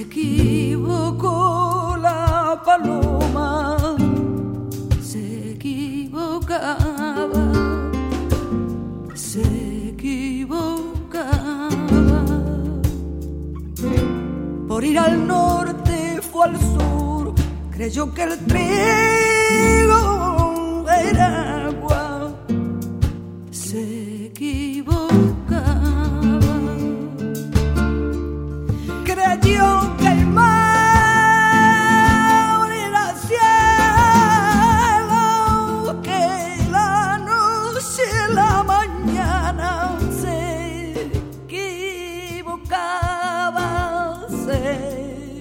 equivocó la paloma, se equivocaba, se equivocaba. Por ir al norte fue al sur, creyó que el trigo era agua, se equivocaba. Creyó que el mar era cielo, que la noche y la mañana, se equivocaba, se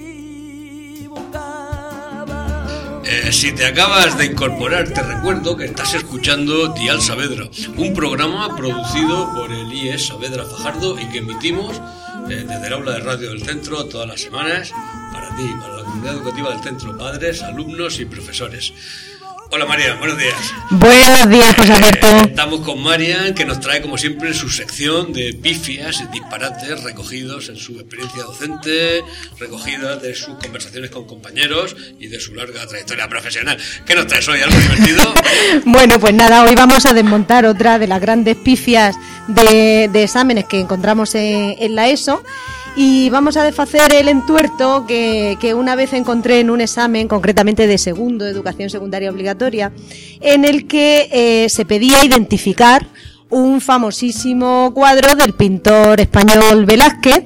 equivocaba. Si te acabas de incorporar, te recuerdo que estás escuchando Dial Saavedra, un programa producido por el IES Saavedra Fajardo y que emitimos desde el aula de radio del centro todas las semanas para ti, para la comunidad educativa del centro, padres, alumnos y profesores. Hola Marian, buenos días. Buenos días, José Alberto. Estamos con Marian, que nos trae como siempre su sección de pifias y disparates recogidos en su experiencia docente, recogidas de sus conversaciones con compañeros y de su larga trayectoria profesional. ¿Qué nos traes hoy? ¿Algo divertido? Bueno, pues nada, hoy vamos a desmontar otra de las grandes pifias de exámenes que encontramos en la ESO. Y vamos a desfacer el entuerto que una vez encontré en un examen, concretamente de segundo, de educación secundaria obligatoria, en el que se pedía identificar un famosísimo cuadro del pintor español Velázquez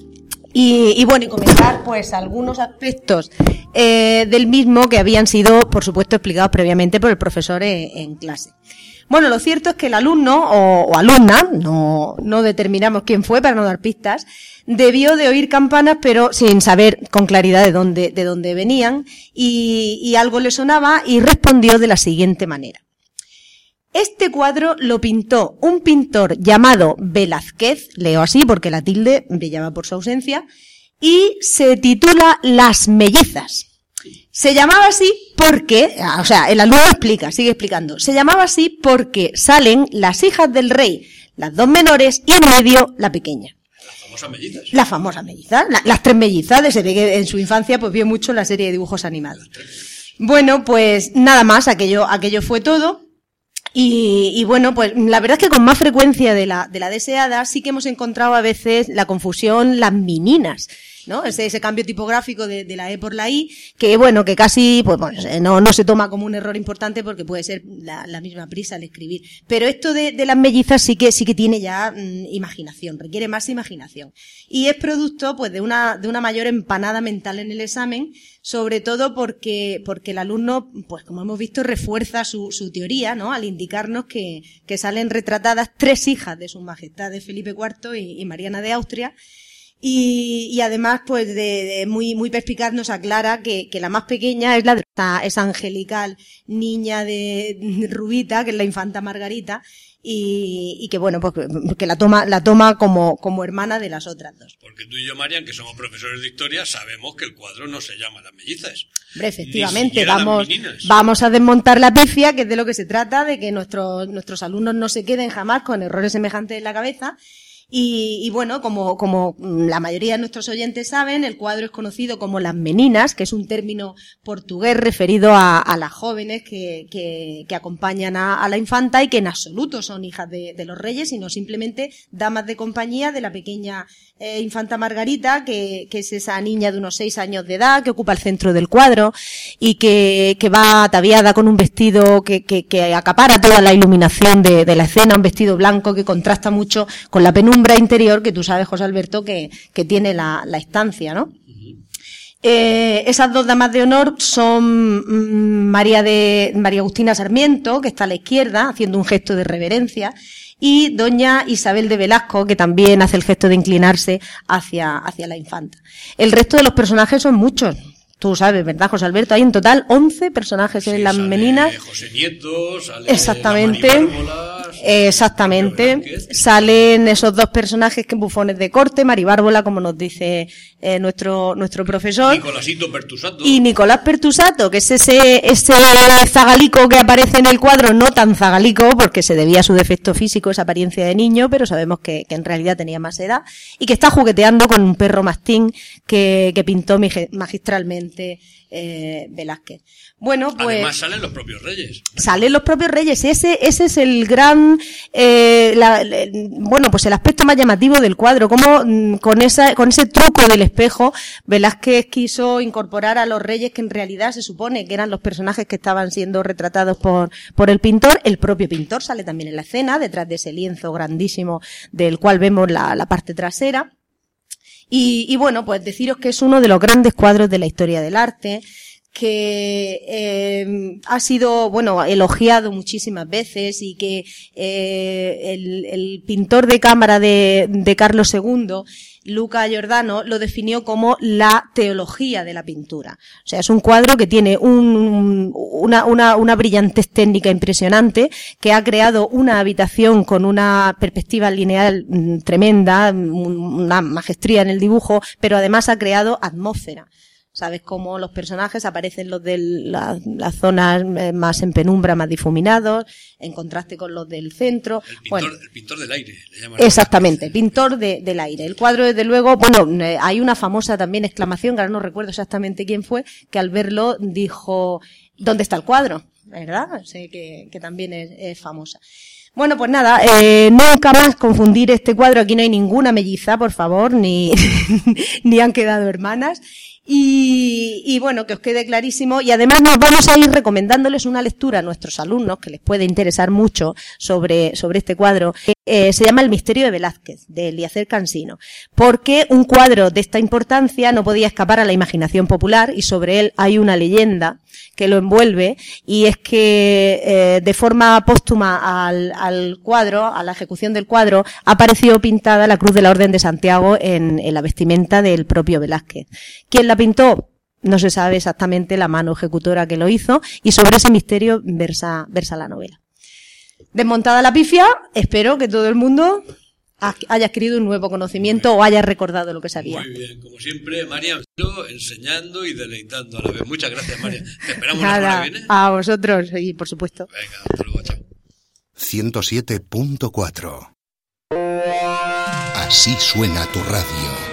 y bueno, y comentar pues algunos aspectos del mismo que habían sido, por supuesto, explicados previamente por el profesor en clase. Bueno, lo cierto es que el alumno o alumna, no determinamos quién fue para no dar pistas, debió de oír campanas pero sin saber con claridad de dónde venían y algo le sonaba y respondió de la siguiente manera. Este cuadro lo pintó un pintor llamado Velázquez, leo así porque la tilde brillaba por su ausencia, y se titula Las Mellizas. Se llamaba así porque, o sea, el alumno sigue explicando, se llamaba así porque salen las hijas del rey, las dos menores y en medio la pequeña. Las famosas mellizas, las tres mellizas, se ve que en su infancia pues vio mucho la serie de dibujos animados. Bueno, pues nada más, aquello fue todo. Y bueno, pues la verdad es que con más frecuencia de la deseada sí que hemos encontrado a veces la confusión, las meninas, ¿no? Ese cambio tipográfico de la E por la I, que bueno, que casi, pues bueno, no se toma como un error importante porque puede ser la misma prisa al escribir. Pero esto de las mellizas sí que tiene ya imaginación, requiere más imaginación. Y es producto, pues, de una mayor empanada mental en el examen, sobre todo porque el alumno, pues como hemos visto, refuerza su teoría, ¿no? Al indicarnos que salen retratadas tres hijas de sus majestades Felipe IV y Mariana de Austria. Y además, pues, muy perspicaz nos aclara que la más pequeña es esa angelical niña de Rubita, que es la infanta Margarita, y que bueno, pues, que la toma como hermana de las otras dos. Porque tú y yo, Marian, que somos profesores de historia, sabemos que el cuadro no se llama Las Mellizas. Hombre, efectivamente, vamos a desmontar la pifia, que es de lo que se trata, de que nuestros alumnos no se queden jamás con errores semejantes en la cabeza. Y bueno, como la mayoría de nuestros oyentes saben, el cuadro es conocido como las meninas, que es un término portugués referido a las jóvenes que acompañan a la infanta y que en absoluto son hijas de los reyes, sino simplemente damas de compañía de la pequeña infanta Margarita, que es esa niña de unos 6 años de edad, que ocupa el centro del cuadro y que va ataviada con un vestido que acapara toda la iluminación de la escena, un vestido blanco que contrasta mucho con la penumbra interior que tú sabes, José Alberto, que tiene la estancia, ¿no? Esas dos damas de honor son María Agustina Sarmiento, que está a la izquierda, haciendo un gesto de reverencia, y doña Isabel de Velasco, que también hace el gesto de inclinarse hacia la infanta. El resto de los personajes son muchos. Tú sabes, ¿verdad, José Alberto? Hay en total 11 personajes en las meninas. José Nieto, sale exactamente. Mari Bárbola, Tomás. Exactamente. Salen esos dos personajes que bufones de corte, Maribárbola, como nos dice nuestro profesor. Nicolásito Pertusato. Y Nicolás Pertusato, que es ese zagalico que aparece en el cuadro, no tan zagalico, porque se debía a su defecto físico, esa apariencia de niño, pero sabemos que en realidad tenía más edad, y que está jugueteando con un perro mastín que pintó magistralmente Velázquez. Bueno, pues. Además salen los propios reyes. Salen los propios reyes. Ese es el gran, bueno, pues el aspecto más llamativo del cuadro. Como con ese truco del espejo, Velázquez quiso incorporar a los reyes que en realidad se supone que eran los personajes que estaban siendo retratados por el pintor. El propio pintor sale también en la escena, detrás de ese lienzo grandísimo del cual vemos la parte trasera. Y bueno, pues deciros que es uno de los grandes cuadros de la historia del arte, que ha sido, bueno, elogiado muchísimas veces, y que el pintor de cámara de Carlos II, Luca Giordano, lo definió como la teología de la pintura. O sea, es un cuadro que tiene una brillantez técnica impresionante, que ha creado una habitación con una perspectiva lineal tremenda, una maestría en el dibujo, pero además ha creado atmósfera. Sabes cómo los personajes aparecen los de las zonas más en penumbra, más difuminados, en contraste con los del centro. El pintor del aire, le llaman. Exactamente, pintor del aire. El cuadro, desde luego, bueno, hay una famosa también exclamación, que ahora no recuerdo exactamente quién fue, que al verlo dijo, ¿dónde está el cuadro? ¿Verdad? Sé que también es famosa. Bueno, pues nada, nunca más confundir este cuadro. Aquí no hay ninguna melliza, por favor, ni han quedado hermanas. Y bueno, que os quede clarísimo. Y además nos vamos a ir recomendándoles una lectura a nuestros alumnos que les puede interesar mucho sobre este cuadro. Se llama El misterio de Velázquez, de Eliezer Cansino. Porque un cuadro de esta importancia no podía escapar a la imaginación popular, y sobre él hay una leyenda que lo envuelve, y es que de forma póstuma al cuadro, a la ejecución del cuadro, apareció pintada la Cruz de la Orden de Santiago en la vestimenta del propio Velázquez. ¿Quién la pintó? No se sabe exactamente la mano ejecutora que lo hizo, y sobre ese misterio versa la novela. Desmontada la pifia, espero que todo el mundo haya adquirido un nuevo conocimiento o haya recordado lo que sabía. Muy bien, como siempre, María, enseñando y deleitando a la vez. Muchas gracias, María. Te esperamos la semana que viene. A vosotros, y por supuesto. Venga, hasta luego, chao. 107.4 Así suena tu radio.